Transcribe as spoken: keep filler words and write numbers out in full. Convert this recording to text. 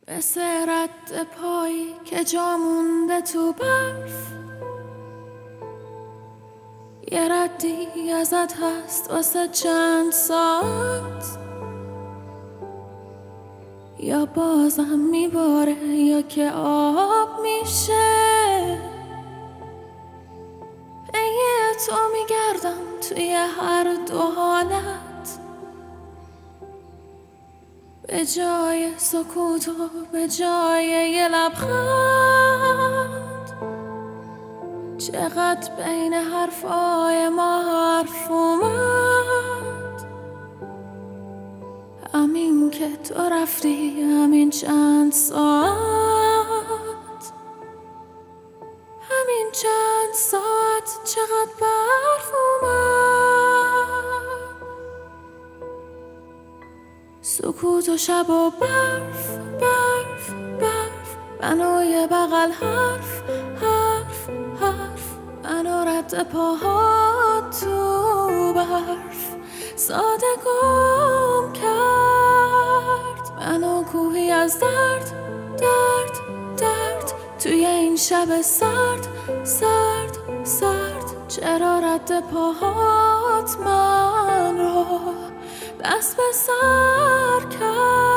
مثل رد پایی که جا مونده تو برف، یه ردی ازت هست واسه چند ساعت، یا بازم میباره یا که آب میشه. پی تو میگردم توی هر دو حالت، به جای سکوت و به جای یه لبخند. چقدر بین حرفای ما حرف اومد، همین که تو رفتی، همین چند ساعت، همین چند ساعت چقدر برف اومد. سکوت و شب و برف برف برف، منو یه بغل حرف حرف حرف، منو رد پاهات تو برف ساده گم کرد. منو کوهی از درد درد درد، توی این شب سرد سرد سرد. چرا رد پاهات من رو دست به سر کرد؟